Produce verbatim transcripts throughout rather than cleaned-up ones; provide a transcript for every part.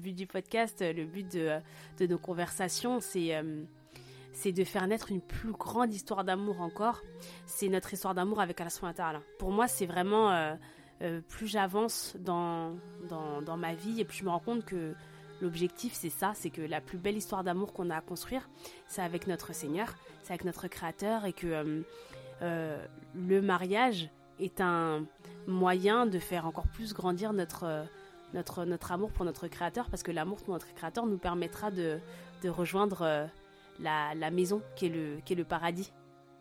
but du podcast, le but de, de nos conversations, c'est, euh, c'est de faire naître une plus grande histoire d'amour encore. C'est notre histoire d'amour avec Allah subhanahu wa ta'ala. Pour moi, c'est vraiment, euh, euh, plus j'avance dans, dans, dans ma vie et plus je me rends compte que l'objectif, c'est ça, c'est que la plus belle histoire d'amour qu'on a à construire, c'est avec notre Seigneur, c'est avec notre Créateur et que euh, euh, le mariage est un moyen de faire encore plus grandir notre, euh, notre, notre amour pour notre Créateur, parce que l'amour pour notre Créateur nous permettra de, de rejoindre euh, la, la maison qui est le, qui est le paradis.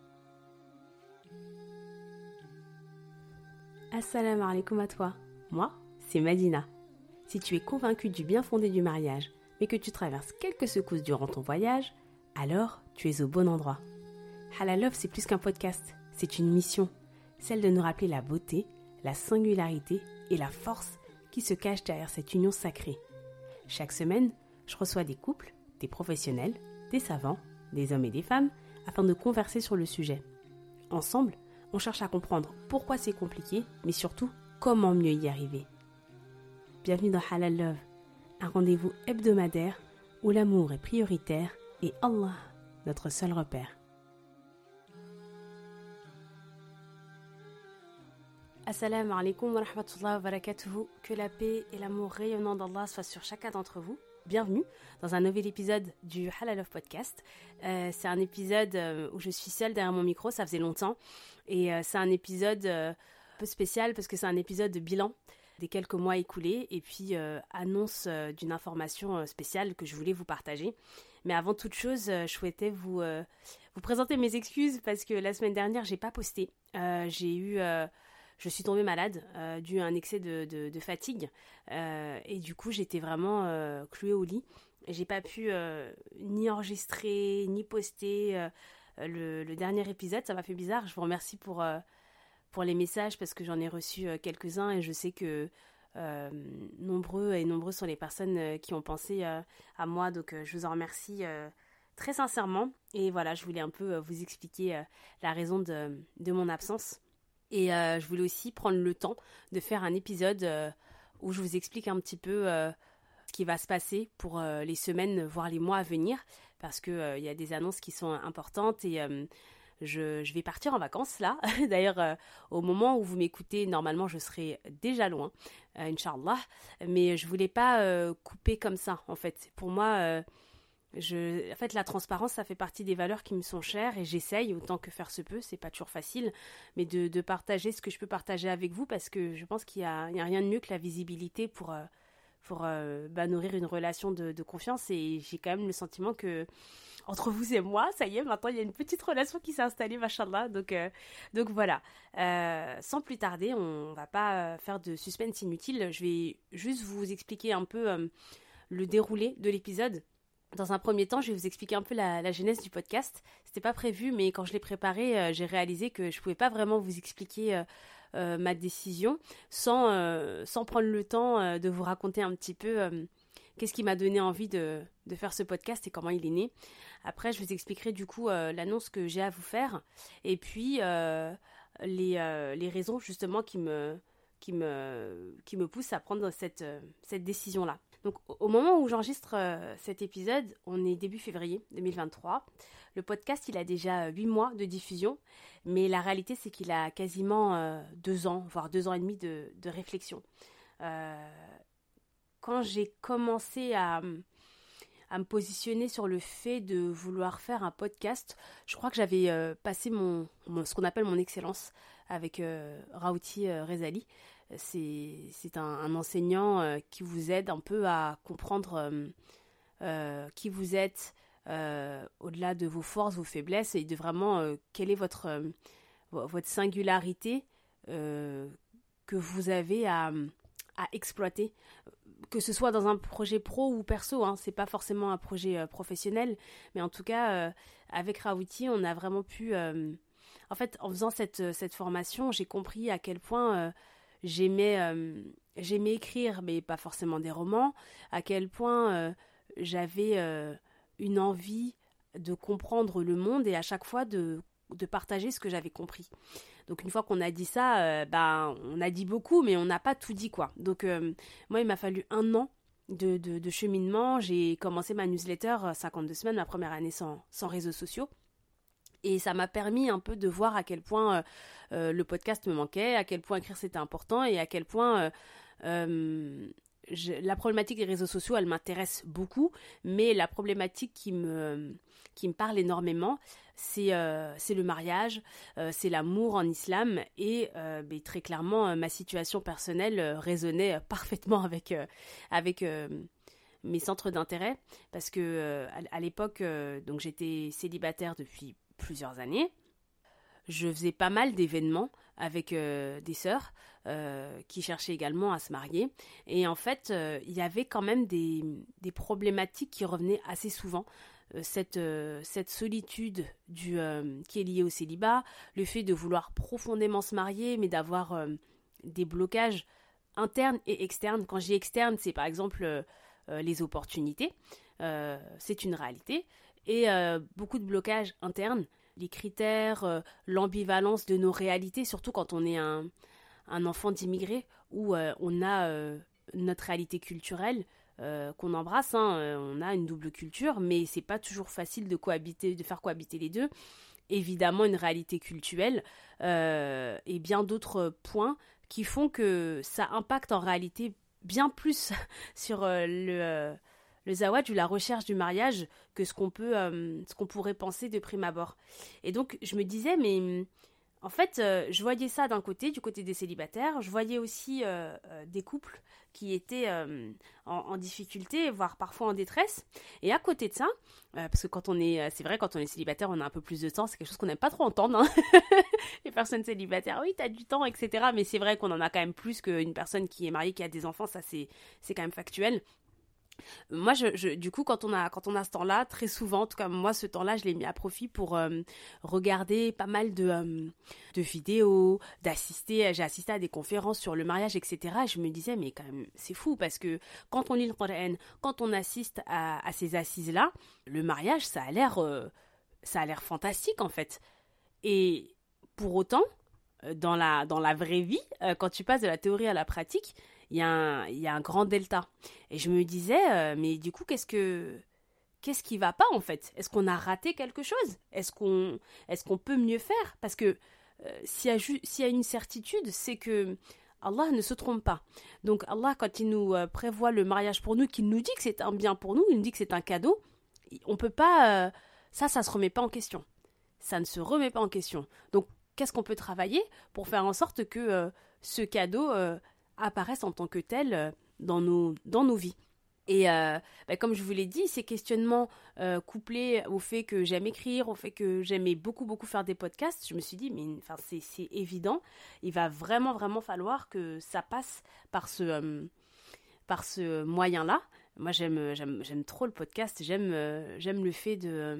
Assalamu alaikum à toi, moi c'est Madina. Si tu es convaincu du bien fondé du mariage, mais que tu traverses quelques secousses durant ton voyage, alors tu es au bon endroit. Halal Love, c'est plus qu'un podcast, c'est une mission, celle de nous rappeler la beauté, la singularité et la force qui se cachent derrière cette union sacrée. Chaque semaine, je reçois des couples, des professionnels, des savants, des hommes et des femmes, afin de converser sur le sujet. Ensemble, on cherche à comprendre pourquoi c'est compliqué, mais surtout, comment mieux y arriver. Bienvenue dans Halal Love, un rendez-vous hebdomadaire où l'amour est prioritaire et Allah, notre seul repère. Assalamu alaikum wa rahmatullahi wa barakatuhu. Que la paix et l'amour rayonnant d'Allah soient sur chacun d'entre vous. Bienvenue dans un nouvel épisode du Halal Love Podcast. Euh, c'est un épisode euh, où je suis seule derrière mon micro, ça faisait longtemps. Et euh, c'est un épisode euh, un peu spécial parce que c'est un épisode de bilan des quelques mois écoulés et puis euh, annonce euh, d'une information euh, spéciale que je voulais vous partager. Mais avant toute chose, euh, je souhaitais vous, euh, vous présenter mes excuses parce que la semaine dernière, j'ai pas posté. Euh, j'ai eu... Euh, je suis tombée malade euh, dû à un excès de, de, de fatigue euh, et du coup, j'étais vraiment euh, clouée au lit. Et j'ai pas pu euh, ni enregistrer, ni poster euh, le, le dernier épisode. Ça m'a fait bizarre. Je vous remercie pour... Euh, pour les messages parce que j'en ai reçu euh, quelques-uns et je sais que euh, nombreux et nombreux sont les personnes euh, qui ont pensé euh, à moi, donc euh, je vous en remercie euh, très sincèrement. Et voilà, je voulais un peu euh, vous expliquer euh, la raison de, de mon absence et euh, je voulais aussi prendre le temps de faire un épisode euh, où je vous explique un petit peu euh, ce qui va se passer pour euh, les semaines voire les mois à venir parce qu'il euh, y a des annonces qui sont importantes et euh, Je, je vais partir en vacances là. D'ailleurs, euh, au moment où vous m'écoutez, normalement, je serai déjà loin, euh, Inch'Allah. Mais je voulais pas euh, couper comme ça, en fait. Pour moi, euh, je, en fait, la transparence, ça fait partie des valeurs qui me sont chères et j'essaye autant que faire se peut. C'est pas toujours facile, mais de, de partager ce que je peux partager avec vous parce que je pense qu'il y a, il y a rien de mieux que la visibilité pour euh, pour euh, bah, nourrir une relation de, de confiance et j'ai quand même le sentiment que entre vous et moi, ça y est, maintenant il y a une petite relation qui s'est installée, machallah, donc, euh, donc voilà. Euh, sans plus tarder, on va pas faire de suspense inutile, je vais juste vous expliquer un peu euh, le déroulé de l'épisode. Dans un premier temps, je vais vous expliquer un peu la, la genèse du podcast. C'était pas prévu, mais quand je l'ai préparé, euh, j'ai réalisé que je pouvais pas vraiment vous expliquer euh, euh, ma décision sans, euh, sans prendre le temps euh, de vous raconter un petit peu euh, qu'est-ce qui m'a donné envie de, de faire ce podcast et comment il est né. Après, je vous expliquerai du coup euh, l'annonce que j'ai à vous faire et puis euh, les, euh, les raisons justement qui me, qui me, qui me poussent à prendre cette, euh, cette décision-là. Donc, au moment où j'enregistre euh, cet épisode, on est début février deux mille vingt-trois. Le podcast, il a déjà huit mois de diffusion, mais la réalité, c'est qu'il a quasiment euh, deux ans, voire deux ans et demi de, de réflexion. Euh, quand j'ai commencé à, à me positionner sur le fait de vouloir faire un podcast, je crois que j'avais euh, passé mon, mon, ce qu'on appelle mon excellence avec euh, Raouti euh, Rezali. C'est, c'est un, un enseignant euh, qui vous aide un peu à comprendre euh, euh, qui vous êtes euh, au-delà de vos forces, vos faiblesses et de vraiment euh, quelle est votre, euh, votre singularité euh, que vous avez à, à exploiter, que ce soit dans un projet pro ou perso, hein, c'est pas forcément un projet euh, professionnel, mais en tout cas euh, avec Raouti on a vraiment pu euh, en fait en faisant cette, cette formation j'ai compris à quel point euh, J'aimais, euh, j'aimais écrire, mais pas forcément des romans, à quel point euh, j'avais euh, une envie de comprendre le monde et à chaque fois de, de partager ce que j'avais compris. Donc une fois qu'on a dit ça, euh, ben, on a dit beaucoup, mais on n'a pas tout dit, quoi. Donc euh, moi, il m'a fallu un an de, de, de cheminement, j'ai commencé ma newsletter cinquante-deux semaines, ma première année sans, sans réseaux sociaux. Et ça m'a permis un peu de voir à quel point euh, euh, le podcast me manquait, à quel point écrire c'était important et à quel point euh, euh, je, la problématique des réseaux sociaux, elle m'intéresse beaucoup. Mais la problématique qui me, qui me parle énormément, c'est, euh, c'est le mariage, euh, c'est l'amour en islam. Et euh, mais très clairement, euh, ma situation personnelle euh, résonnait parfaitement avec... Euh, avec euh, mes centres d'intérêt. Parce que euh, à, à l'époque, euh, donc j'étais célibataire depuis plusieurs années. Je faisais pas mal d'événements avec euh, des sœurs euh, qui cherchaient également à se marier. Et en fait, euh, il y avait quand même des, des problématiques qui revenaient assez souvent. Euh, cette, euh, cette solitude du, euh, qui est liée au célibat, le fait de vouloir profondément se marier, mais d'avoir euh, des blocages internes et externes. Quand je dis externes, c'est par exemple euh, euh, les opportunités. Euh, c'est une réalité. Et euh, beaucoup de blocages internes, les critères, euh, l'ambivalence de nos réalités, surtout quand on est un, un enfant d'immigrés, où euh, on a euh, notre réalité culturelle euh, qu'on embrasse, hein, euh, on a une double culture, mais c'est pas toujours facile de cohabiter, de faire cohabiter les deux. Évidemment, une réalité culturelle euh, et bien d'autres points qui font que ça impacte en réalité bien plus sur euh, le... Euh, le zawaj ou la recherche du mariage que ce qu'on peut, euh, ce qu'on pourrait penser de prime abord. Et donc, je me disais, mais en fait, euh, je voyais ça d'un côté, du côté des célibataires, je voyais aussi euh, euh, des couples qui étaient euh, en, en difficulté, voire parfois en détresse. Et à côté de ça, euh, parce que quand on est, c'est vrai, quand on est célibataire, on a un peu plus de temps, c'est quelque chose qu'on n'aime pas trop entendre, hein. Les personnes célibataires, oui, t'as du temps, et cetera. Mais c'est vrai qu'on en a quand même plus qu'une personne qui est mariée, qui a des enfants, ça c'est, c'est quand même factuel. Moi, je, je, du coup, quand on a, quand on a ce temps-là, très souvent, en tout cas, moi, ce temps-là, je l'ai mis à profit pour euh, regarder pas mal de, euh, de vidéos, d'assister, j'ai assisté à des conférences sur le mariage, et cetera. Et je me disais, mais quand même, c'est fou, parce que quand on lit le Coran, quand on assiste à, à ces assises-là, le mariage, ça a l'air, euh, ça a l'air fantastique, en fait. Et pour autant, dans la, dans la vraie vie, euh, quand tu passes de la théorie à la pratique, il y a un, il y a un grand delta. Et je me disais, euh, mais du coup, qu'est-ce que, qu'est-ce qui va pas en fait? Est-ce qu'on a raté quelque chose? Est-ce qu'on, est-ce qu'on peut mieux faire? Parce que euh, s'il y a ju- s'il y a une certitude, c'est que Allah ne se trompe pas. Donc Allah, quand il nous euh, prévoit le mariage pour nous, qu'il nous dit que c'est un bien pour nous, il nous dit que c'est un cadeau, on peut pas, euh, ça, ça se remet pas en question. Ça ne se remet pas en question. Donc, qu'est-ce qu'on peut travailler pour faire en sorte que euh, ce cadeau euh, apparaissent en tant que tels euh, dans, nos, dans nos vies. Et euh, bah, comme je vous l'ai dit, ces questionnements euh, couplés au fait que j'aime écrire, au fait que j'aimais beaucoup, beaucoup faire des podcasts, je me suis dit, mais c'est, c'est évident, il va vraiment, vraiment falloir que ça passe par ce, euh, par ce moyen-là. Moi, j'aime, j'aime, j'aime trop le podcast, j'aime, euh, j'aime le fait de... Euh,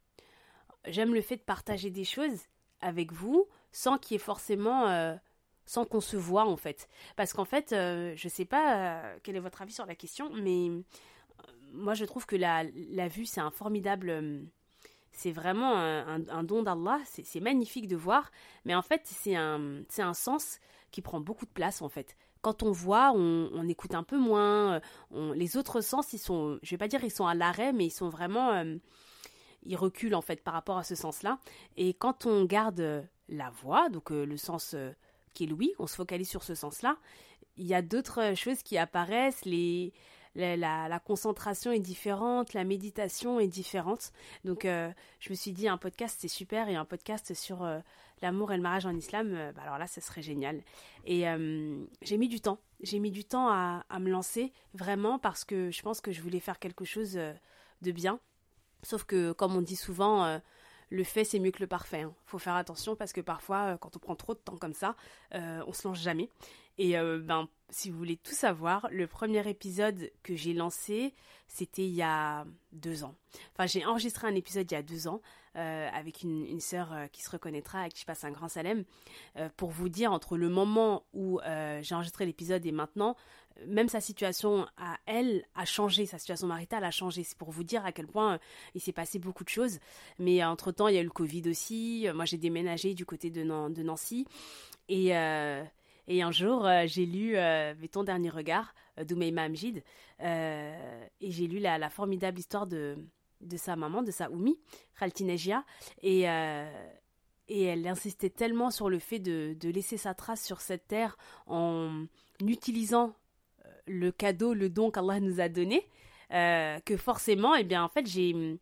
j'aime le fait de partager des choses avec vous sans qu'il y ait forcément... Euh, sans qu'on se voit en fait. Parce qu'en fait, euh, je sais pas euh, quel est votre avis sur la question, mais euh, moi je trouve que la, la vue c'est un formidable... Euh, c'est vraiment un, un, un don d'Allah, c'est, c'est magnifique de voir, mais en fait c'est un, c'est un sens qui prend beaucoup de place en fait. Quand on voit, on, on écoute un peu moins, on, les autres sens, ils sont, je vais pas dire ils sont à l'arrêt, mais ils sont vraiment... Euh, ils reculent en fait par rapport à ce sens-là. Et quand on garde la voix, donc euh, le sens... Euh, qui est l'ouïe, on se focalise sur ce sens-là. Il y a d'autres choses qui apparaissent, les, la, la, la concentration est différente, la méditation est différente. Donc euh, je me suis dit, un podcast c'est super, et un podcast sur euh, l'amour et le mariage en islam, euh, bah alors là, ce serait génial. Et euh, j'ai mis du temps, j'ai mis du temps à, à me lancer, vraiment, parce que je pense que je voulais faire quelque chose euh, de bien. Sauf que, comme on dit souvent... Euh, le fait, c'est mieux que le parfait. Hein. Faut faire attention parce que parfois, quand on prend trop de temps comme ça, euh, on se lance jamais. Et euh, ben, si vous voulez tout savoir, le premier épisode que j'ai lancé, c'était il y a deux ans. Enfin, j'ai enregistré un épisode il y a deux ans euh, avec une, une sœur euh, qui se reconnaîtra, avec qui je passe un grand salem, euh, pour vous dire, entre le moment où euh, j'ai enregistré l'épisode et maintenant, même sa situation à elle a changé, sa situation maritale a changé. C'est pour vous dire à quel point euh, il s'est passé beaucoup de choses. Mais euh, entre-temps, il y a eu le Covid aussi. Moi, j'ai déménagé du côté de, Nan- de Nancy. Et, euh, Et un jour, euh, j'ai lu euh, Ton dernier regard euh, d'Oumaima Amjid. Euh, et j'ai lu la, la formidable histoire de, de sa maman, de sa Oumi, Khalti Nejia. Et, euh, et elle insistait tellement sur le fait de, de laisser sa trace sur cette terre en utilisant le cadeau, le don qu'Allah nous a donné, euh, que forcément, eh bien, en fait, j'ai...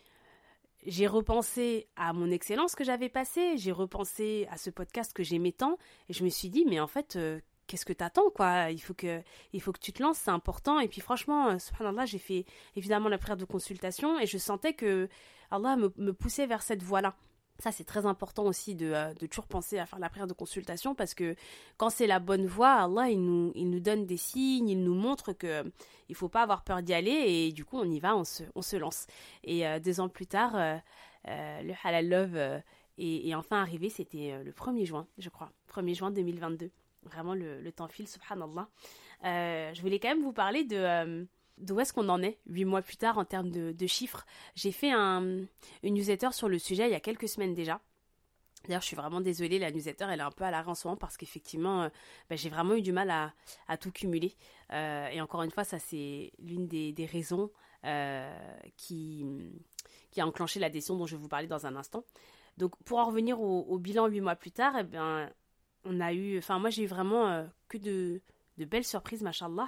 J'ai repensé à mon excellence que j'avais passée, j'ai repensé à ce podcast que j'aimais tant, et je me suis dit, mais en fait, euh, qu'est-ce que t'attends, quoi ? Il faut que, il faut que tu te lances, c'est important. Et puis franchement, euh, subhanallah, j'ai fait évidemment la prière de consultation, et je sentais que Allah me, me poussait vers cette voie-là. Ça, c'est très important aussi de, euh, de toujours penser à faire la prière de consultation, parce que quand c'est la bonne voie, Allah, il nous, il nous donne des signes, il nous montre que il faut pas avoir peur d'y aller, et du coup, on y va, on se, on se lance. Et euh, deux ans plus tard, euh, euh, le Halal Love euh, est, est enfin arrivé, c'était euh, le premier juin, je crois, premier juin deux mille vingt-deux. Vraiment, le, le temps file, subhanallah. Euh, je voulais quand même vous parler de... Euh, d'où est-ce qu'on en est, huit mois plus tard, en termes de, de chiffres. J'ai fait un, une newsletter sur le sujet il y a quelques semaines déjà. D'ailleurs, je suis vraiment désolée, la newsletter, elle est un peu à l'arrêt en ce moment parce qu'effectivement, euh, bah, j'ai vraiment eu du mal à, à tout cumuler. Euh, et encore une fois, ça, c'est l'une des, des raisons euh, qui, qui a enclenché la décision dont je vais vous parler dans un instant. Donc, pour en revenir au, au bilan huit mois plus tard, eh bien, on a eu... Enfin, moi, j'ai eu vraiment euh, que de, de belles surprises, machallah.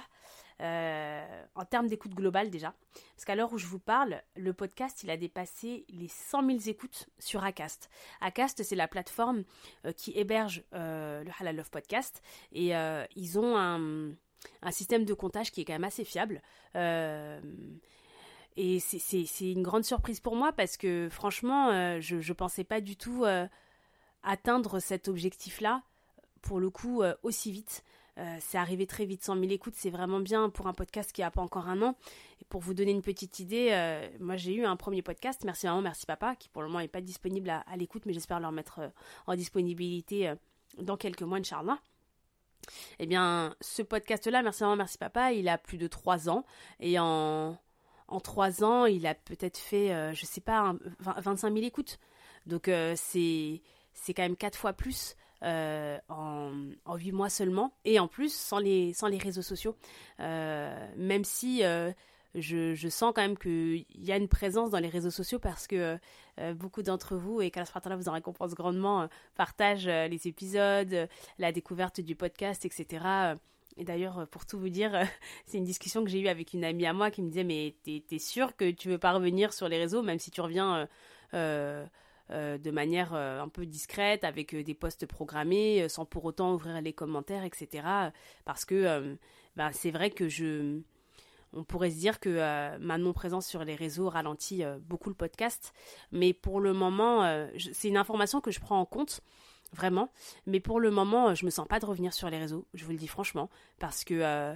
Euh, en termes d'écoute globale déjà, parce qu'à l'heure où je vous parle, le podcast il a dépassé les cent mille écoutes sur Acast. Acast, c'est la plateforme euh, qui héberge euh, le Halal Love Podcast, et euh, ils ont un, un système de comptage qui est quand même assez fiable. Euh, et c'est, c'est, c'est une grande surprise pour moi, parce que franchement, euh, je ne pensais pas du tout euh, atteindre cet objectif-là, pour le coup, euh, aussi vite. Euh, c'est arrivé très vite, cent mille écoutes, c'est vraiment bien pour un podcast qui n'a pas encore un an. Et pour vous donner une petite idée, euh, moi j'ai eu un premier podcast, Merci Maman, Merci Papa, qui pour le moment n'est pas disponible à, à l'écoute, mais j'espère le remettre euh, en disponibilité euh, dans quelques mois, Inch'Allah. Eh bien, ce podcast-là, Merci Maman, Merci Papa, il a plus de trois ans. Et en, en trois ans, il a peut-être fait, euh, je sais pas, un, vingt, vingt-cinq mille écoutes. Donc euh, c'est, c'est quand même quatre fois plus. Euh, en, en huit mois seulement, et en plus sans les, sans les réseaux sociaux, euh, même si euh, je, je sens quand même qu'il y a une présence dans les réseaux sociaux, parce que euh, beaucoup d'entre vous, et qu'Allah subhanahu wa ta'ala vous en récompense grandement, euh, partagent euh, les épisodes, euh, la découverte du podcast, et cetera. Et d'ailleurs, pour tout vous dire, euh, c'est une discussion que j'ai eue avec une amie à moi qui me disait, mais t'es, t'es sûre que tu veux pas revenir sur les réseaux, même si tu reviens euh, euh, Euh, de manière euh, un peu discrète, avec euh, des posts programmés, euh, sans pour autant ouvrir les commentaires, et cetera. Parce que euh, bah, c'est vrai que je... On pourrait se dire que euh, ma non-présence sur les réseaux ralentit euh, beaucoup le podcast. Mais pour le moment, euh, je... c'est une information que je prends en compte, vraiment. Mais pour le moment, euh, je me sens pas de revenir sur les réseaux, je vous le dis franchement. Parce que... Euh,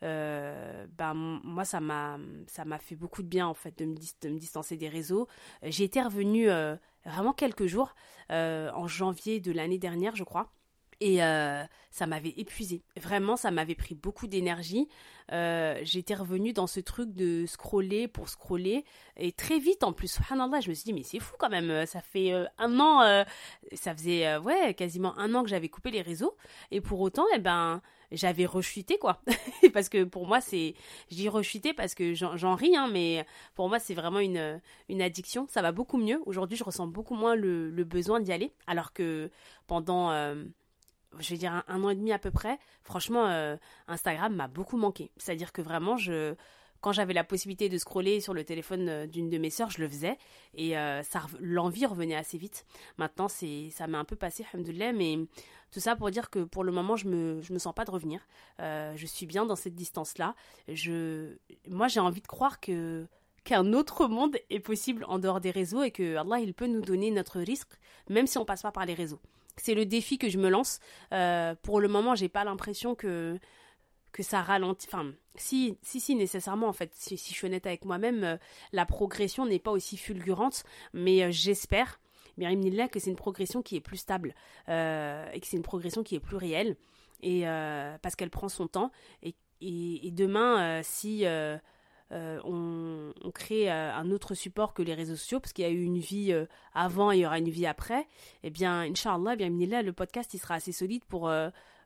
Euh, ben, moi ça m'a ça m'a fait beaucoup de bien en fait de me, dis- de me distancer des réseaux. J'ai été revenue euh, vraiment quelques jours euh, en janvier de l'année dernière, je crois. Et euh, ça m'avait épuisée. Vraiment, ça m'avait pris beaucoup d'énergie. Euh, j'étais revenue dans ce truc de scroller pour scroller. Et très vite, en plus, subhanallah, je me suis dit, mais c'est fou quand même. Ça fait euh, un an, euh, ça faisait euh, ouais, quasiment un an que j'avais coupé les réseaux. Et pour autant, eh ben, j'avais rechuté, quoi. Parce que pour moi, c'est... Je dis rechuté parce que j'en, j'en ris, hein, mais pour moi, c'est vraiment une, une addiction. Ça va beaucoup mieux. Aujourd'hui, je ressens beaucoup moins le, le besoin d'y aller. Alors que pendant... Euh, je vais dire un, un an et demi à peu près, franchement, euh, Instagram m'a beaucoup manqué. C'est-à-dire que vraiment, je, quand j'avais la possibilité de scroller sur le téléphone d'une de mes sœurs, je le faisais. Et euh, ça, l'envie revenait assez vite. Maintenant, c'est, ça m'a un peu passé, alhamdoulilah, mais tout ça pour dire que pour le moment, je me, je me sens pas de revenir. Euh, je suis bien dans cette distance-là. Je, moi, j'ai envie de croire que qu'un autre monde est possible en dehors des réseaux, et que Allah, il peut nous donner notre risque, même si on passe pas par les réseaux. C'est le défi que je me lance. Euh, pour le moment, j'ai pas l'impression que, que ça ralentit. Enfin, si, si, si, nécessairement, en fait. Si, si je suis honnête avec moi-même, euh, la progression n'est pas aussi fulgurante. Mais euh, j'espère, bien que c'est une progression qui est plus stable. Euh, et que c'est une progression qui est plus réelle. Et, euh, parce qu'elle prend son temps. Et, et, et demain, euh, si... Euh, Euh, on, on crée euh, un autre support que les réseaux sociaux, parce qu'il y a eu une vie euh, avant et il y aura une vie après, et eh bien, Inch'Allah, bien, le podcast il sera assez solide pour, euh,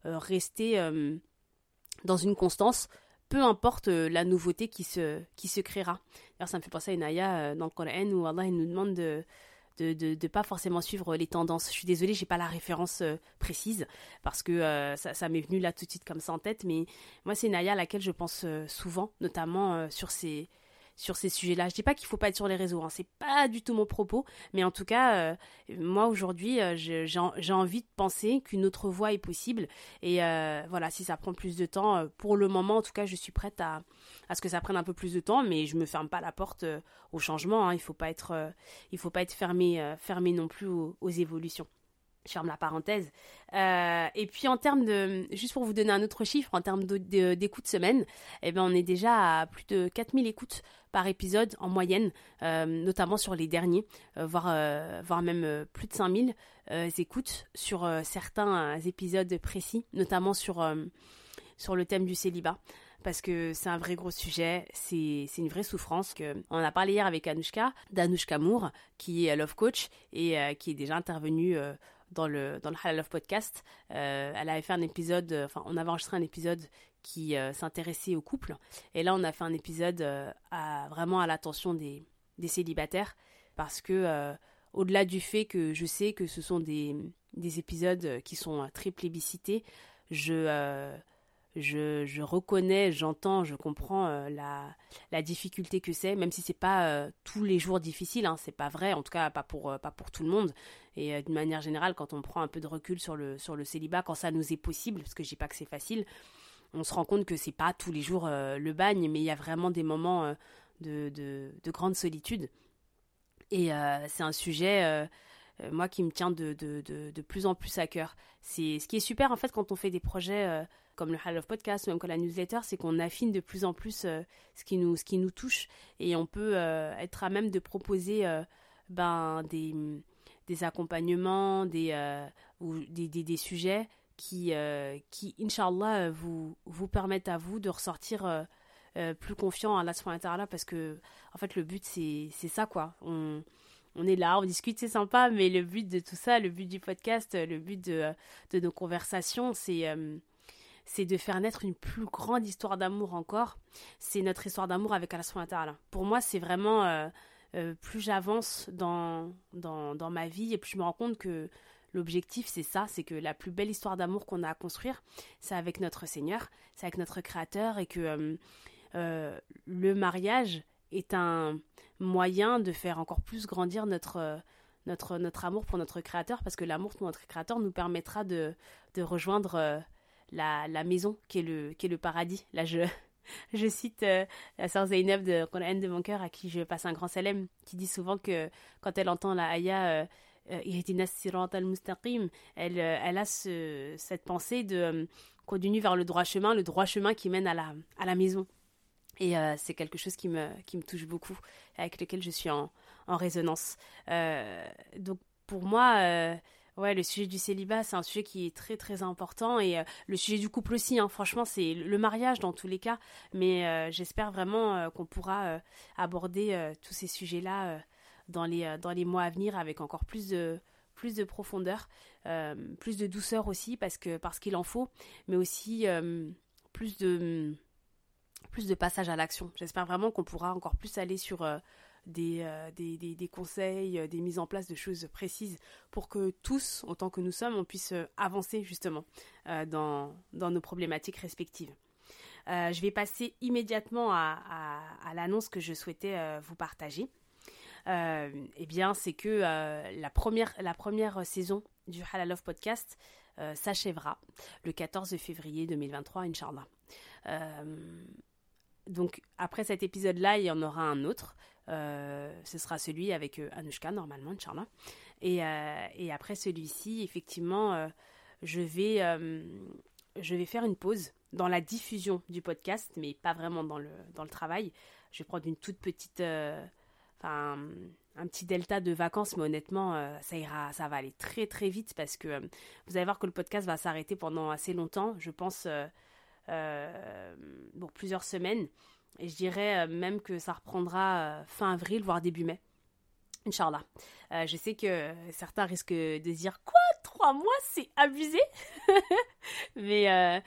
euh, rester euh, dans une constance, peu importe euh, la nouveauté qui se, qui se créera. D'ailleurs, ça me fait penser à une ayah euh, dans le Coran où Allah il nous demande de de, de, de pas forcément suivre les tendances. Je suis désolée, j'ai pas la référence euh, précise parce que euh, ça, ça m'est venu là tout de suite comme ça en tête, mais moi c'est une ayah à laquelle je pense euh, souvent, notamment euh, sur ces sur ces sujets-là. Je dis pas qu'il faut pas être sur les réseaux, hein, c'est pas du tout mon propos, mais en tout cas, euh, moi aujourd'hui, euh, je, j'ai, j'ai envie de penser qu'une autre voie est possible, et euh, voilà, si ça prend plus de temps, euh, pour le moment en tout cas, je suis prête à, à ce que ça prenne un peu plus de temps, mais je me ferme pas la porte euh, au changement, hein. Il faut pas être, euh, il faut pas être fermé, euh, fermé non plus aux, aux évolutions. Je ferme la parenthèse. Euh, et puis en termes de, juste pour vous donner un autre chiffre, en termes de, de, d'écoute semaine, eh ben on est déjà à plus de quatre mille écoutes par épisode en moyenne, euh, notamment sur les derniers, euh, voire, euh, voire même euh, plus de cinq mille euh, écoutes sur euh, certains épisodes précis, notamment sur, euh, sur le thème du célibat. Parce que c'est un vrai gros sujet, c'est, c'est une vraie souffrance. Que, on a parlé hier avec Anouchka, d'Anouchka Moore, qui est Love Coach et euh, qui est déjà intervenue euh, dans le, dans le Halal Love Podcast. Euh, elle avait fait un épisode, euh, enfin on avait enregistré un épisode qui euh, s'intéressait au couple. Et là on a fait un épisode euh, à, vraiment à l'attention des, des célibataires. Parce que euh, au-delà du fait que je sais que ce sont des, des épisodes qui sont très plébiscités, je... Euh, Je, je reconnais, j'entends, je comprends euh, la, la difficulté que c'est, même si c'est pas euh, tous les jours difficile, hein, c'est pas vrai, en tout cas pas pour, euh, pas pour tout le monde. Et euh, d'une manière générale, quand on prend un peu de recul sur le, sur le célibat, quand ça nous est possible, parce que je dis pas que c'est facile, on se rend compte que c'est pas tous les jours euh, le bagne, mais il y a vraiment des moments euh, de, de, de grande solitude. Et euh, c'est un sujet... Euh, Euh, moi qui me tient de, de, de, de plus en plus à cœur. C'est, ce qui est super en fait quand on fait des projets euh, comme le Halal Love Podcast ou même comme la newsletter, c'est qu'on affine de plus en plus euh, ce, qui nous, ce qui nous touche et on peut euh, être à même de proposer euh, ben, des, des accompagnements, des, euh, ou des, des, des sujets qui, euh, qui Inch'Allah, vous, vous permettent à vous de ressortir euh, euh, plus confiant à Allah subhanahu wa ta'ala parce que en fait le but c'est, c'est ça quoi. On On est là, on discute, c'est sympa, mais le but de tout ça, le but du podcast, le but de, de nos conversations, c'est, euh, c'est de faire naître une plus grande histoire d'amour encore. C'est notre histoire d'amour avec Allah subhanahu wa ta'ala. Pour moi, c'est vraiment, euh, euh, plus j'avance dans, dans, dans ma vie, et plus je me rends compte que l'objectif, c'est ça, c'est que la plus belle histoire d'amour qu'on a à construire, c'est avec notre Seigneur, c'est avec notre Créateur, et que euh, euh, le mariage est un moyen de faire encore plus grandir notre, euh, notre, notre amour pour notre Créateur, parce que l'amour pour notre Créateur nous permettra de, de rejoindre euh, la, la maison qui est le, qui est le paradis. Là, je, je cite euh, la sœur Zeynep de Coran de mon cœur, à qui je passe un grand salam, qui dit souvent que quand elle entend la ayah euh, Ihdinas siratal mustaqim, elle, euh, elle a ce, cette pensée de euh, continue vers le droit chemin, le droit chemin qui mène à la, à la maison. Et euh, c'est quelque chose qui me, qui me touche beaucoup, avec lequel je suis en, en résonance. Euh, donc pour moi, euh, ouais, le sujet du célibat, c'est un sujet qui est très très important. Et euh, le sujet du couple aussi, hein, franchement, c'est le mariage dans tous les cas. Mais euh, j'espère vraiment euh, qu'on pourra euh, aborder euh, tous ces sujets-là euh, dans, les, euh, dans les mois à venir avec encore plus de, plus de profondeur, euh, plus de douceur aussi, parce, que, parce qu'il en faut, mais aussi euh, plus de... plus de passage à l'action. J'espère vraiment qu'on pourra encore plus aller sur euh, des, euh, des, des, des conseils, euh, des mises en place de choses précises pour que tous, autant que nous sommes, on puisse euh, avancer justement euh, dans, dans nos problématiques respectives. Euh, je vais passer immédiatement à, à, à l'annonce que je souhaitais euh, vous partager. Euh, eh bien, c'est que euh, la, première, la première saison du Halal Love Podcast euh, s'achèvera le quatorze février deux mille vingt-trois, Inch'Allah. Euh, Donc après cet épisode-là, il y en aura un autre. Euh, ce sera celui avec euh, Anouchka, normalement, Inch'Allah. Et, euh, et après celui-ci, effectivement, euh, je, vais, euh, je vais faire une pause dans la diffusion du podcast, mais pas vraiment dans le, dans le travail. Je vais prendre une toute petite... Euh, enfin, un petit delta de vacances, mais honnêtement, euh, ça ira, ça va aller très très vite parce que euh, vous allez voir que le podcast va s'arrêter pendant assez longtemps. Je pense... Euh, Euh, bon, plusieurs semaines, et je dirais euh, même que ça reprendra euh, fin avril voire début mai, Inch'Allah. Euh, je sais que certains risquent de dire quoi, trois trois mois, c'est abusé. Mais euh,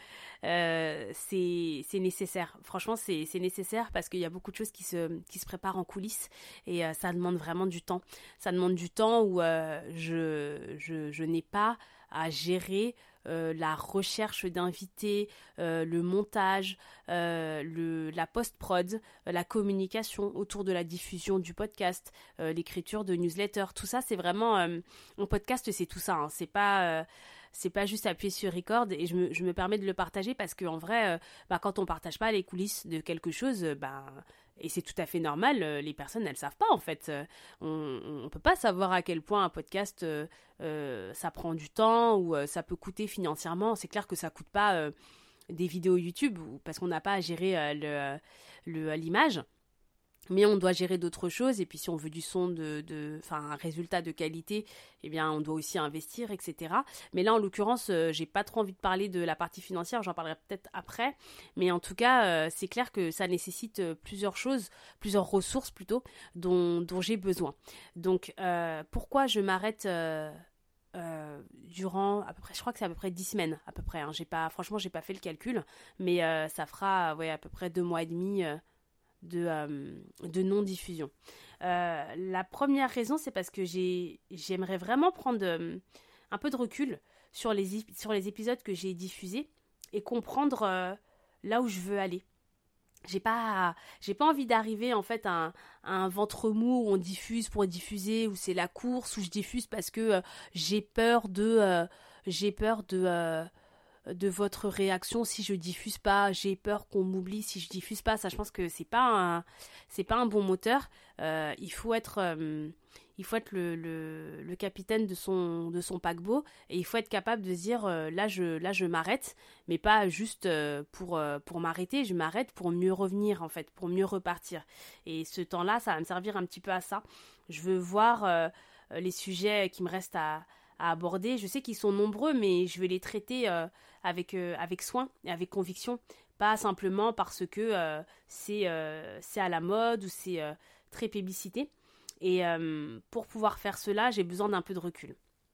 euh, c'est, c'est nécessaire. Franchement, c'est, c'est nécessaire parce qu'il y a beaucoup de choses qui se, qui se préparent en coulisses et euh, ça demande vraiment du temps. Ça demande du temps où euh, je, je, je n'ai pas à gérer euh, la recherche d'invités, euh, le montage, euh, le, la post-prod, euh, la communication autour de la diffusion du podcast, euh, l'écriture de newsletter. Tout ça, c'est vraiment... Euh, un podcast, c'est tout ça. Hein. C'est pas... Euh, c'est pas juste appuyer sur record et je me, je me permets de le partager parce qu'en vrai, euh, bah, quand on partage pas les coulisses de quelque chose, euh, bah, et c'est tout à fait normal, euh, les personnes elles savent pas en fait. Euh, on, on peut pas savoir à quel point un podcast euh, euh, ça prend du temps ou euh, ça peut coûter financièrement. C'est clair que ça coûte pas euh, des vidéos YouTube parce qu'on n'a pas à gérer euh, le, le, l'image. Mais on doit gérer d'autres choses et puis si on veut du son de, de, enfin un résultat de qualité, eh bien on doit aussi investir, et cetera. Mais là en l'occurrence, euh, j'ai pas trop envie de parler de la partie financière, j'en parlerai peut-être après. Mais en tout cas, euh, c'est clair que ça nécessite plusieurs choses, plusieurs ressources plutôt, dont, dont j'ai besoin. Donc euh, pourquoi je m'arrête euh, euh, durant à peu près, je crois que c'est à peu près dix semaines à peu près. Hein. J'ai pas, franchement, j'ai pas fait le calcul, mais euh, ça fera ouais à peu près deux mois et demi. Euh, de, euh, de non-diffusion. Euh, la première raison, c'est parce que j'ai, j'aimerais vraiment prendre euh, un peu de recul sur les, sur les épisodes que j'ai diffusés et comprendre euh, là où je veux aller. J'ai pas, j'ai pas envie d'arriver en fait à un, à un ventre mou où on diffuse pour diffuser, où c'est la course, où je diffuse parce que euh, j'ai peur de... Euh, j'ai peur de... Euh, de votre réaction si je diffuse pas, j'ai peur qu'on m'oublie si je diffuse pas. Ça, je pense que c'est pas un, c'est pas un bon moteur. Euh, il faut être, euh, il faut être le, le, le capitaine de son, de son paquebot et il faut être capable de se dire euh, là je, là je m'arrête, mais pas juste euh, pour, euh, pour m'arrêter. Je m'arrête pour mieux revenir en fait, pour mieux repartir. Et ce temps-là, ça va me servir un petit peu à ça. Je veux voir euh, les sujets qui me restent à à aborder. Je sais qu'ils sont nombreux, mais je vais les traiter euh, avec, euh, avec soin et avec conviction, pas simplement parce que euh, c'est, euh, c'est à la mode ou c'est euh, très publicité. Et euh, pour pouvoir faire cela, j'ai besoin d'un peu de recul.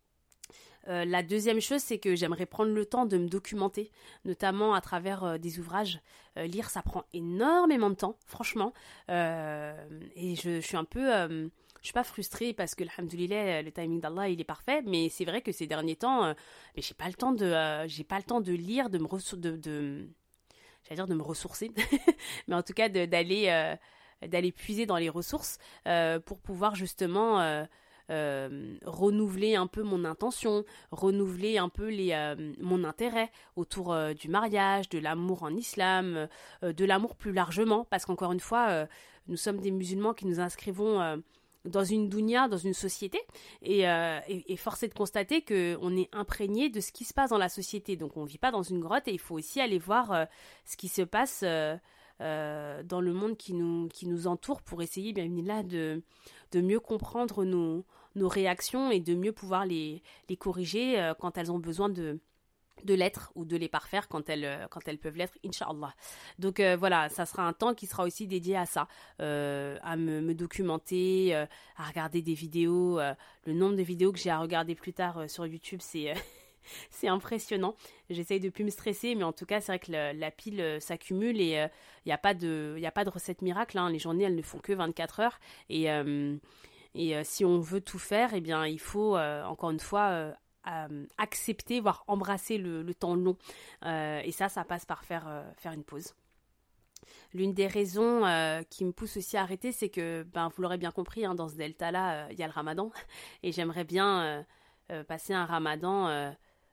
Euh, la deuxième chose, c'est que j'aimerais prendre le temps de me documenter, notamment à travers euh, des ouvrages. Euh, lire, ça prend énormément de temps, franchement. Euh, et je, je suis un peu... Euh, je suis pas frustrée parce que, alhamdoulilah, le timing d'Allah, il est parfait. Mais c'est vrai que ces derniers temps, euh, mais j'ai pas le temps de, euh, j'ai pas le temps de lire, de me ressourcer, de, de, j'allais dire de me ressourcer, mais en tout cas de, d'aller, euh, d'aller puiser dans les ressources euh, pour pouvoir justement euh, euh, renouveler un peu mon intention, renouveler un peu les, euh, mon intérêt autour euh, du mariage, de l'amour en islam, euh, de l'amour plus largement, parce qu'encore une fois, euh, nous sommes des musulmans qui nous inscrivons euh, dans une dounia, dans une société, et, euh, et, et force est de constater qu'on est imprégné de ce qui se passe dans la société. Donc on ne vit pas dans une grotte et il faut aussi aller voir euh, ce qui se passe euh, euh, dans le monde qui nous, qui nous entoure pour essayer bien là de, de mieux comprendre nos, nos réactions et de mieux pouvoir les, les corriger euh, quand elles ont besoin de... de l'être ou de les parfaire quand elles, quand elles peuvent l'être, Inch'Allah. Donc euh, voilà, ça sera un temps qui sera aussi dédié à ça, euh, à me, me documenter, euh, à regarder des vidéos. Euh, le nombre de vidéos que j'ai à regarder plus tard euh, sur YouTube, c'est, euh, c'est impressionnant. J'essaye de plus me stresser, mais en tout cas, c'est vrai que le, la pile euh, s'accumule et il euh, n'y a pas de, y a pas de recette miracle. Hein. Les journées, elles ne font que vingt-quatre heures. Et, euh, et euh, si on veut tout faire, eh bien, il faut, euh, encore une fois, euh, Euh, accepter, voire embrasser le, le temps long. Euh, et ça, ça passe par faire, euh, faire une pause. L'une des raisons euh, qui me pousse aussi à arrêter, c'est que, ben, vous l'aurez bien compris, hein, dans ce delta-là, il euh, y a le ramadan. Et j'aimerais bien euh, euh, passer un ramadan euh,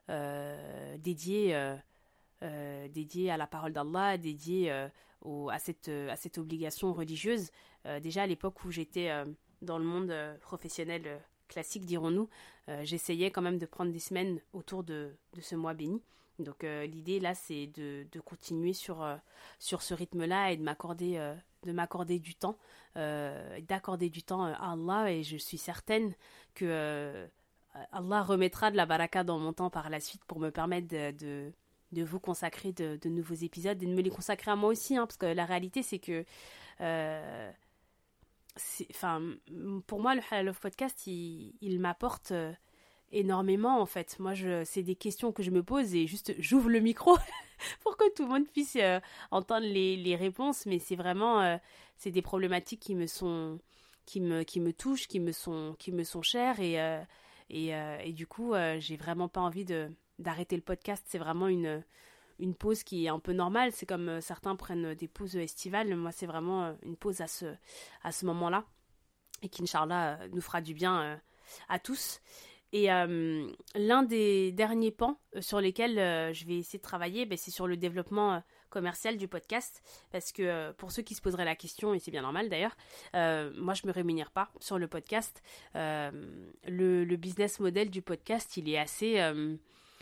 euh, dédié, euh, euh, dédié à la parole d'Allah, dédié euh, au, à, cette, à cette obligation religieuse. Euh, déjà, à l'époque où j'étais euh, dans le monde euh, professionnel euh, classique, dirons-nous, euh, j'essayais quand même de prendre des semaines autour de, de ce mois béni. Donc euh, l'idée là, c'est de, de continuer sur, euh, sur ce rythme-là et de m'accorder, euh, de m'accorder du temps, euh, d'accorder du temps à Allah, et je suis certaine que euh, Allah remettra de la baraka dans mon temps par la suite pour me permettre de, de, de vous consacrer de, de nouveaux épisodes et de me les consacrer à moi aussi, hein, parce que la réalité c'est que euh, c'est, enfin, pour moi, le Halal of Podcast, il, il m'apporte euh, énormément en fait. Moi, je, c'est des questions que je me pose et juste j'ouvre le micro pour que tout le monde puisse euh, entendre les, les réponses. Mais c'est vraiment, euh, c'est des problématiques qui me sont, qui me, qui me touchent, qui me sont, qui me sont chères et euh, et, euh, et du coup, euh, j'ai vraiment pas envie de d'arrêter le podcast. C'est vraiment une une pause qui est un peu normale. C'est comme euh, certains prennent des pauses estivales. Moi, c'est vraiment euh, une pause à ce à ce moment-là et qui, Inch'Allah, euh, nous fera du bien euh, à tous. Et euh, l'un des derniers pans euh, sur lesquels euh, je vais essayer de travailler, ben, c'est sur le développement euh, commercial du podcast. Parce que euh, pour ceux qui se poseraient la question, et c'est bien normal d'ailleurs, euh, moi je ne me rémunère pas sur le podcast. Euh, le, le business model du podcast, il est assez... Euh,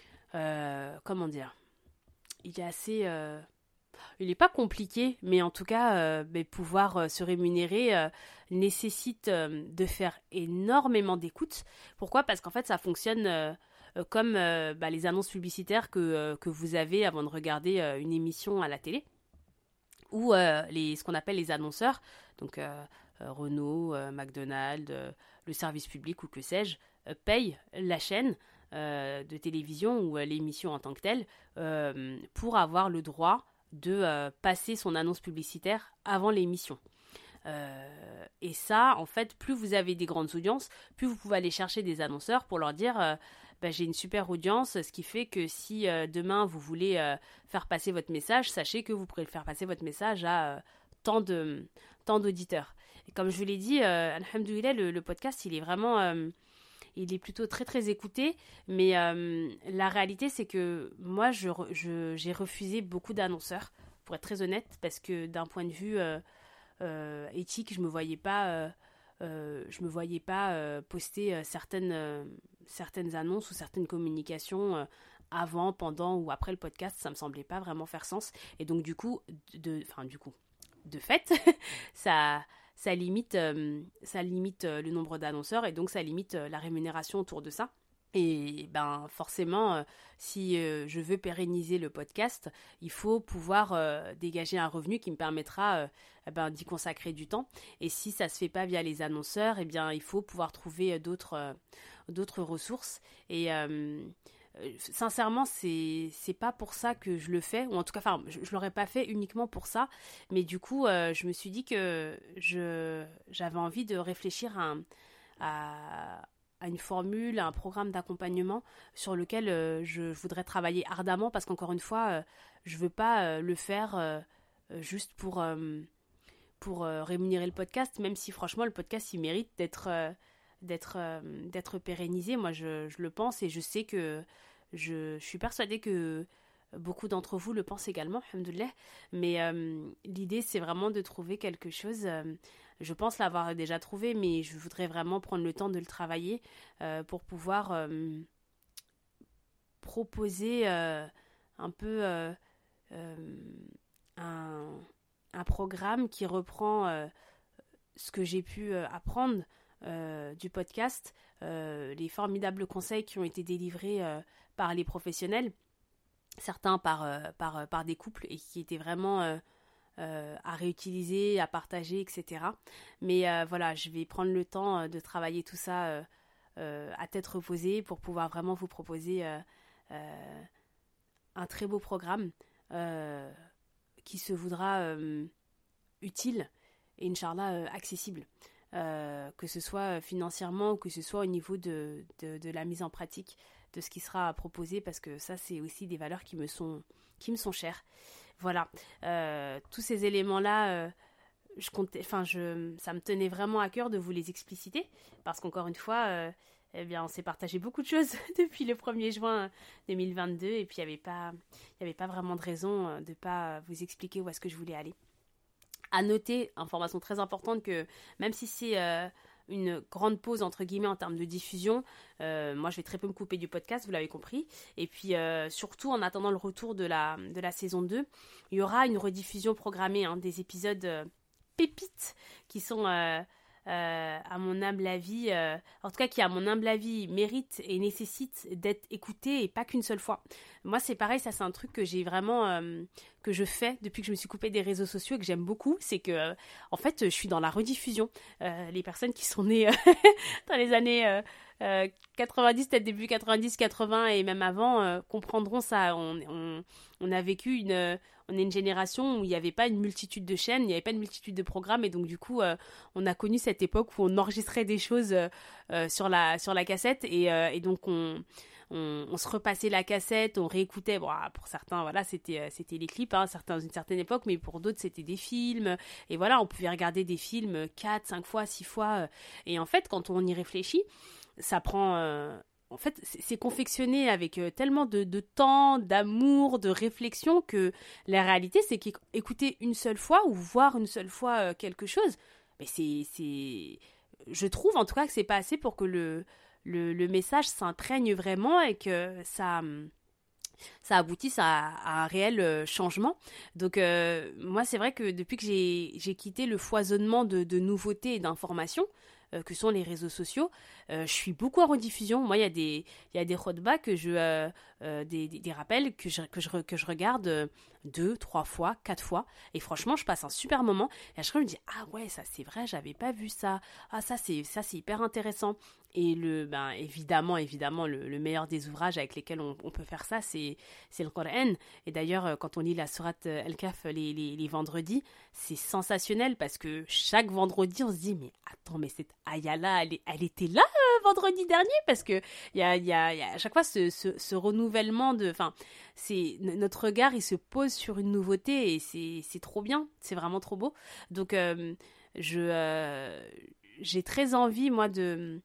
euh, comment dire Il est assez... Euh, il n'est pas compliqué, mais en tout cas, euh, ben, pouvoir euh, se rémunérer euh, nécessite euh, de faire énormément d'écoute. Pourquoi ? Parce qu'en fait, ça fonctionne euh, euh, comme euh, bah, les annonces publicitaires que, euh, que vous avez avant de regarder euh, une émission à la télé, ou euh, les, ce qu'on appelle les annonceurs, donc euh, euh, Renault, euh, McDonald's, euh, le service public ou que sais-je, euh, payent la chaîne euh, de télévision ou euh, l'émission en tant que telle euh, pour avoir le droit de euh, passer son annonce publicitaire avant l'émission. Euh, et ça, en fait, plus vous avez des grandes audiences, plus vous pouvez aller chercher des annonceurs pour leur dire euh, bah, j'ai une super audience, ce qui fait que si euh, demain vous voulez euh, faire passer votre message, sachez que vous pourrez faire passer votre message à euh, tant, de, tant d'auditeurs. Et comme je vous l'ai dit, euh, alhamdoulilah, le, le podcast, il est vraiment... Euh, il est plutôt très très écouté, mais euh, la réalité c'est que moi je, je, j'ai refusé beaucoup d'annonceurs, pour être très honnête, parce que d'un point de vue euh, euh, éthique, je me voyais pas, euh, euh, je me voyais pas euh, poster euh, certaines, euh, certaines annonces ou certaines communications euh, avant, pendant ou après le podcast, ça me semblait pas vraiment faire sens, et donc du coup, de, enfin du coup, de fait, ça... Ça limite, euh, ça limite euh, le nombre d'annonceurs et donc ça limite euh, la rémunération autour de ça. Et ben forcément, euh, si euh, je veux pérenniser le podcast, il faut pouvoir euh, dégager un revenu qui me permettra euh, eh ben, d'y consacrer du temps. Et si ça se fait pas via les annonceurs, eh bien il faut pouvoir trouver d'autres, euh, d'autres ressources. Et euh, sincèrement, c'est c'est pas pour ça que je le fais, ou en tout cas, enfin, je, je l'aurais pas fait uniquement pour ça, mais du coup, euh, je me suis dit que je j'avais envie de réfléchir à, un, à, à une formule, à un programme d'accompagnement sur lequel euh, je, je voudrais travailler ardemment, parce qu'encore une fois, euh, je veux pas euh, le faire euh, juste pour euh, pour euh, rémunérer le podcast, même si franchement le podcast il mérite d'être euh, d'être euh, d'être pérennisé. Moi, je, je le pense et je sais que je, je suis persuadée que beaucoup d'entre vous le pensent également, alhamdoulilah. Mais euh, l'idée, c'est vraiment de trouver quelque chose. Euh, je pense l'avoir déjà trouvé, mais je voudrais vraiment prendre le temps de le travailler euh, pour pouvoir euh, proposer euh, un peu euh, euh, un, un programme qui reprend euh, ce que j'ai pu euh, apprendre Euh, du podcast, euh, les formidables conseils qui ont été délivrés euh, par les professionnels, certains par, euh, par, par des couples et qui étaient vraiment euh, euh, à réutiliser, à partager, et cetera. Mais euh, voilà, je vais prendre le temps euh, de travailler tout ça euh, euh, à tête reposée pour pouvoir vraiment vous proposer euh, euh, un très beau programme euh, qui se voudra euh, utile et Inch'Allah euh, accessible. Euh, que ce soit financièrement ou que ce soit au niveau de, de, de la mise en pratique de ce qui sera proposé, parce que ça c'est aussi des valeurs qui me sont, qui me sont chères. Voilà, euh, tous ces éléments-là, euh, je comptais, enfin, je, ça me tenait vraiment à cœur de vous les expliciter, parce qu'encore une fois, euh, eh bien, on s'est partagé beaucoup de choses depuis le premier juin deux mille vingt-deux, et puis il n'y avait pas, il y avait pas vraiment de raison de ne pas vous expliquer où est-ce que je voulais aller. À noter, information très importante, que même si c'est euh, une grande pause entre guillemets en termes de diffusion, euh, moi je vais très peu me couper du podcast, vous l'avez compris, et puis euh, surtout en attendant le retour de la, de la saison deux, il y aura une rediffusion programmée hein, des épisodes euh, pépites qui sont euh, euh, à mon humble avis, euh, en tout cas qui à mon humble avis mérite et nécessite d'être écouté et pas qu'une seule fois. Moi c'est pareil, ça c'est un truc que j'ai vraiment, euh, que je fais depuis que je me suis coupée des réseaux sociaux et que j'aime beaucoup, c'est que euh, en fait je suis dans la rediffusion. Euh, les personnes qui sont nées euh, dans les années euh, euh, quatre-vingt-dix, peut-être début quatre-vingt-dix, quatre-vingts et même avant, euh, comprendront ça. On, on, on a vécu une... On est une génération où il n'y avait pas une multitude de chaînes, il n'y avait pas une multitude de programmes, et donc du coup, euh, on a connu cette époque où on enregistrait des choses euh, euh, sur, la, sur la cassette, et, euh, et donc on, on, on se repassait la cassette, on réécoutait. Bon, pour certains, voilà, c'était, c'était les clips, hein, certains, dans une certaine époque, mais pour d'autres, c'était des films. Et voilà, on pouvait regarder des films quatre, cinq fois, six fois. Et en fait, quand on y réfléchit, ça prend... Euh, En fait, c'est confectionné avec tellement de, de temps, d'amour, de réflexion que la réalité, c'est qu'écouter une seule fois ou voir une seule fois quelque chose, mais c'est, c'est... je trouve en tout cas que c'est pas assez pour que le, le, le message s'imprègne vraiment et que ça... ça aboutisse à, à un réel changement. Donc euh, moi, c'est vrai que depuis que j'ai, j'ai quitté le foisonnement de, de nouveautés et d'informations, euh, que sont les réseaux sociaux, euh, je suis beaucoup en rediffusion. Moi, il y a des, il y a des khotbas que je, euh, euh, des, des, des rappels que je, que je, que je regarde euh, deux, trois fois, quatre fois. Et franchement, je passe un super moment. Et à chaque fois, je me dis, ah ouais, ça c'est vrai, j'avais pas vu ça. Ah, ça c'est, ça c'est hyper intéressant. Et le, ben, évidemment, évidemment, le, le meilleur des ouvrages avec lesquels on, on peut faire ça, c'est, c'est le Coran. Et d'ailleurs, quand on lit la sourate Al-Kahf les, les, les vendredis, c'est sensationnel parce que chaque vendredi, on se dit, mais attends, mais cette ayah-là, elle, elle était là euh, vendredi dernier, parce que il y a, y a, y a à chaque fois ce, ce, ce renouvellement de, enfin, c'est notre regard, il se pose sur une nouveauté et c'est, c'est trop bien, c'est vraiment trop beau. Donc, euh, je, euh, j'ai très envie, moi, de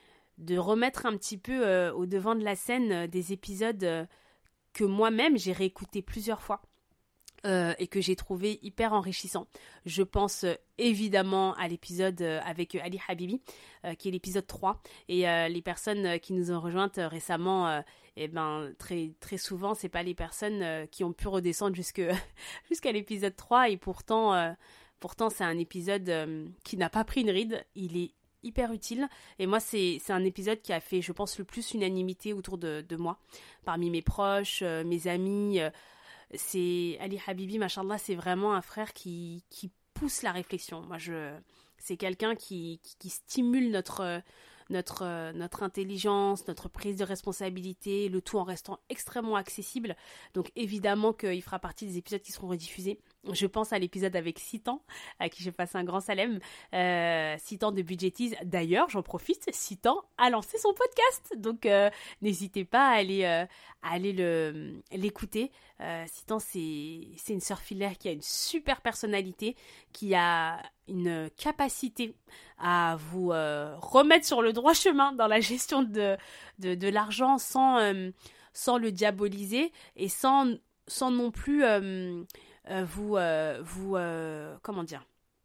de remettre un petit peu euh, au devant de la scène euh, des épisodes euh, que moi-même j'ai réécoutés plusieurs fois euh, et que j'ai trouvé hyper enrichissants. Je pense euh, évidemment à l'épisode euh, avec euh, Ali Habibi, euh, qui est l'épisode trois, et euh, les personnes euh, qui nous ont rejointes euh, récemment, euh, eh ben, très, très souvent, c'est pas les personnes euh, qui ont pu redescendre jusque, jusqu'à l'épisode trois, et pourtant, euh, pourtant c'est un épisode euh, qui n'a pas pris une ride. Il est hyper utile, et moi c'est, c'est un épisode qui a fait, je pense, le plus unanimité autour de, de moi, parmi mes proches, euh, mes amis. euh, c'est Ali Habibi, machallah, c'est vraiment un frère qui, qui pousse la réflexion. Moi, je, c'est quelqu'un qui, qui, qui stimule notre, notre, notre intelligence, notre prise de responsabilité, le tout en restant extrêmement accessible. Donc évidemment qu'il fera partie des épisodes qui seront rediffusés. Je pense à l'épisode avec Citan, à qui je passe un grand salem. Euh, Citan de Budgetiz. D'ailleurs, j'en profite, Citan a lancé son podcast. Donc, euh, n'hésitez pas à aller, euh, à aller le, l'écouter. Euh, Citan, c'est, c'est une sœur filaire qui a une super personnalité, qui a une capacité à vous euh, remettre sur le droit chemin dans la gestion de, de, de l'argent sans, euh, sans le diaboliser et sans, sans non plus... Euh, Euh, vous, euh, vous euh, comment dire,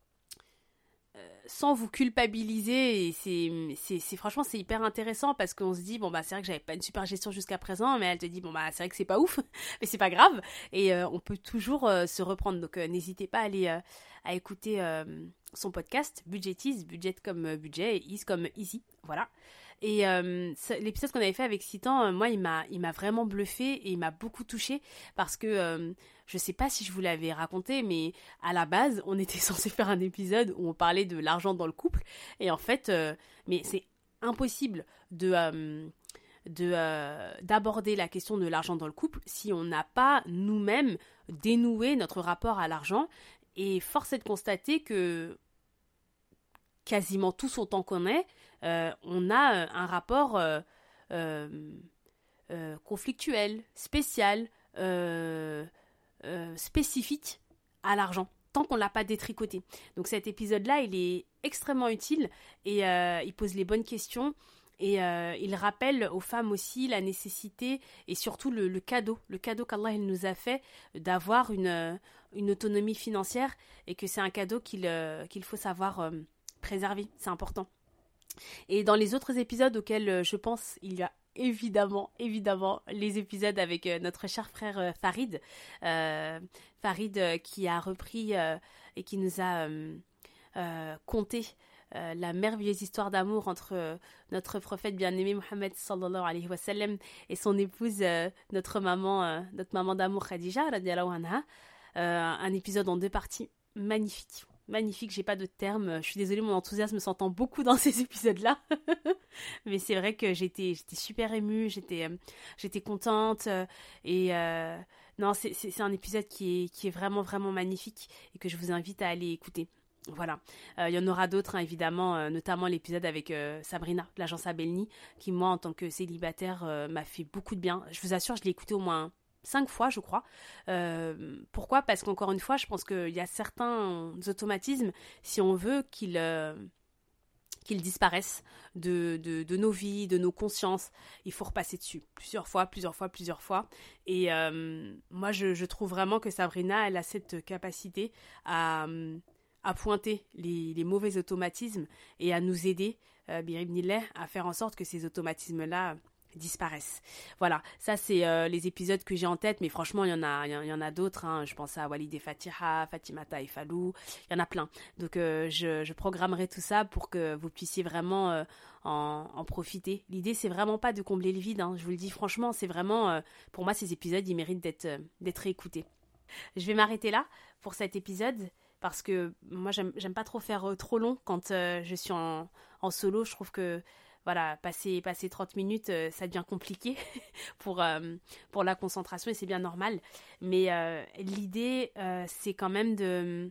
euh, sans vous culpabiliser. Et c'est, c'est, c'est franchement c'est hyper intéressant parce qu'on se dit bon bah c'est vrai que j'avais pas une super gestion jusqu'à présent, mais elle te dit bon bah c'est vrai que c'est pas ouf, mais c'est pas grave, et euh, on peut toujours euh, se reprendre. Donc euh, n'hésitez pas à aller euh, à écouter euh, son podcast Budgetiz, budget comme budget et ease comme easy, voilà. Et euh, l'épisode qu'on avait fait avec Citan, euh, moi, il m'a, il m'a vraiment bluffé et il m'a beaucoup touchée parce que euh, je sais pas si je vous l'avais raconté, mais à la base, on était censé faire un épisode où on parlait de l'argent dans le couple. Et en fait, euh, mais c'est impossible de... Euh, de euh, d'aborder la question de l'argent dans le couple si on n'a pas nous-mêmes dénoué notre rapport à l'argent. Et force est de constater que quasiment tous autant qu'on est, euh, on a euh, un rapport euh, euh, euh, conflictuel, spécial, euh, euh, spécifique à l'argent, tant qu'on ne l'a pas détricoté. Donc cet épisode-là, il est extrêmement utile et euh, il pose les bonnes questions. Et euh, il rappelle aux femmes aussi la nécessité et surtout le, le cadeau, le cadeau qu'Allah il nous a fait d'avoir une, une autonomie financière, et que c'est un cadeau qu'il, euh, qu'il faut savoir euh, préserver, c'est important. Et dans les autres épisodes auxquels euh, je pense, il y a évidemment, évidemment, les épisodes avec euh, notre cher frère euh, Farid, euh, Farid euh, qui a repris euh, et qui nous a euh, euh, conté Euh, la merveilleuse histoire d'amour entre euh, notre prophète bien-aimé Mohammed sallallahu alayhi wa sallam et son épouse, euh, notre maman, euh, notre maman d'amour Khadija radiyallahu anha. Euh, un épisode en deux parties magnifique. magnifique, j'ai pas d'autres termes. Je suis désolée, mon enthousiasme s'entend beaucoup dans ces épisodes-là. Mais c'est vrai que j'étais, j'étais super émue, j'étais, euh, j'étais contente. Euh, et euh, non, c'est, c'est, c'est un épisode qui est, qui est vraiment, vraiment magnifique et que je vous invite à aller écouter. Voilà, il euh, y en aura d'autres hein, évidemment, euh, notamment l'épisode avec euh, Sabrina, l'agence Abelni, qui moi en tant que célibataire euh, m'a fait beaucoup de bien. Je vous assure, je l'ai écouté au moins cinq fois je crois. Euh, pourquoi ? Parce qu'encore une fois, je pense qu'il y a certains automatismes, si on veut qu'ils, euh, qu'ils disparaissent de, de, de nos vies, de nos consciences, il faut repasser dessus plusieurs fois, plusieurs fois, plusieurs fois. Et euh, moi je, je trouve vraiment que Sabrina, elle a cette capacité à... à pointer les, les mauvais automatismes et à nous aider, euh, biribnillah, à faire en sorte que ces automatismes-là disparaissent. Voilà, ça c'est euh, les épisodes que j'ai en tête, mais franchement, il y en a, il y en a d'autres. Hein. Je pense à Walid et Fatiha, Fatimata et Falou, il y en a plein. Donc euh, je, je programmerai tout ça pour que vous puissiez vraiment euh, en, en profiter. L'idée, c'est vraiment pas de combler le vide, hein. Je vous le dis franchement, c'est vraiment, euh, pour moi, ces épisodes, ils méritent d'être, euh, d'être réécoutés. Je vais m'arrêter là pour cet épisode. Parce que moi, j'aime, j'aime pas trop faire euh, trop long quand euh, je suis en, en solo. Je trouve que, voilà, passer, passer trente minutes, euh, ça devient compliqué pour, euh, pour la concentration et c'est bien normal. Mais euh, l'idée, euh, c'est quand même de,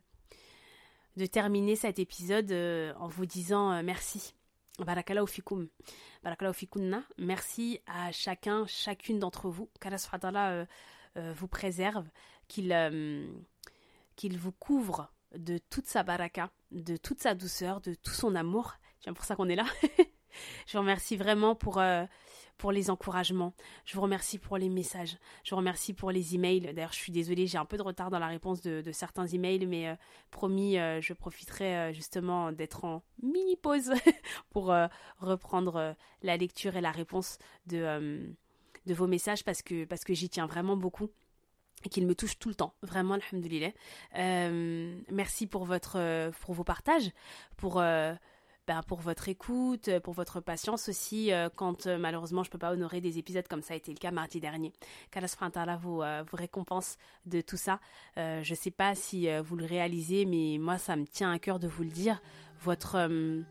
de terminer cet épisode euh, en vous disant euh, merci. Barakallahu fikoum. Barakallahu fikounna. Merci à chacun, chacune d'entre vous. Qu'Allah subhanahu wa ta'ala euh, euh, vous préserve, qu'il, euh, qu'il vous couvre de toute sa baraka, de toute sa douceur, de tout son amour. C'est pour ça qu'on est là. Je vous remercie vraiment pour, euh, pour les encouragements. Je vous remercie pour les messages. Je vous remercie pour les emails. D'ailleurs, je suis désolée, j'ai un peu de retard dans la réponse de, de certains emails, mais euh, promis, euh, je profiterai euh, justement d'être en mini-pause pour euh, reprendre euh, la lecture et la réponse de, euh, de vos messages parce que, parce que j'y tiens vraiment beaucoup. Et qu'il me touche tout le temps, vraiment, alhamdoulilah. Euh, merci pour, votre, pour vos partages, pour, euh, ben, pour votre écoute, pour votre patience aussi, euh, quand euh, malheureusement je ne peux pas honorer des épisodes comme ça a été le cas mardi dernier. Qu'Allah subhanahu wa ta'ala vous, euh, vous récompense de tout ça. Euh, je ne sais pas si euh, vous le réalisez, mais moi ça me tient à cœur de vous le dire. Votre... Euh,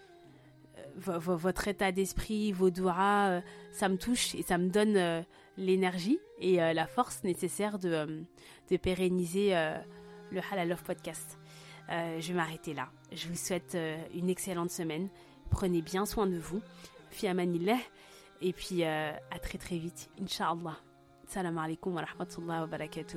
v- v- votre état d'esprit, vos douas, euh, ça me touche et ça me donne euh, l'énergie et euh, la force nécessaire de, euh, de pérenniser euh, le Halal Love Podcast. Euh, je vais m'arrêter là. Je vous souhaite euh, une excellente semaine. Prenez bien soin de vous. Fi amanillah. Et puis euh, à très très vite. Inch'Allah. Salam alaikum wa rahmatullahi wa barakatuh.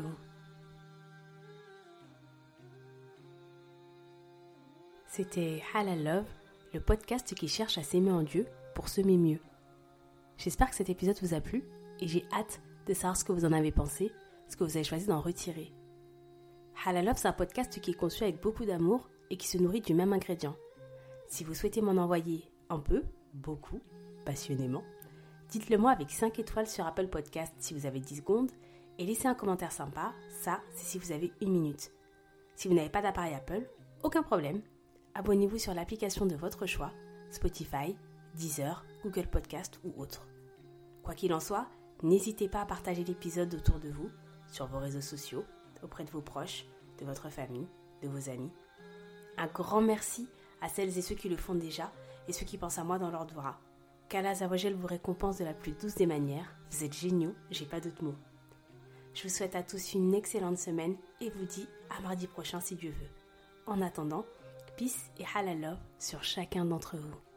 C'était Halal Love, le podcast qui cherche à s'aimer en Dieu pour semer mieux. J'espère que cet épisode vous a plu et j'ai hâte de savoir ce que vous en avez pensé, ce que vous avez choisi d'en retirer. Halal Love, c'est un podcast qui est conçu avec beaucoup d'amour et qui se nourrit du même ingrédient. Si vous souhaitez m'en envoyer un peu, beaucoup, passionnément, dites-le moi avec cinq étoiles sur Apple Podcast si vous avez dix secondes et laissez un commentaire sympa, ça c'est si vous avez une minute. Si vous n'avez pas d'appareil Apple, aucun problème. Abonnez-vous sur l'application de votre choix, Spotify, Deezer, Google Podcast ou autre. Quoi qu'il en soit, n'hésitez pas à partager l'épisode autour de vous, sur vos réseaux sociaux, auprès de vos proches, de votre famille, de vos amis. Un grand merci à celles et ceux qui le font déjà et ceux qui pensent à moi dans leur doura. Qu'Allah Azawajal vous récompense de la plus douce des manières. Vous êtes géniaux, j'ai pas d'autres mots. Je vous souhaite à tous une excellente semaine et vous dis à mardi prochain si Dieu veut. En attendant, peace et halal love sur chacun d'entre vous.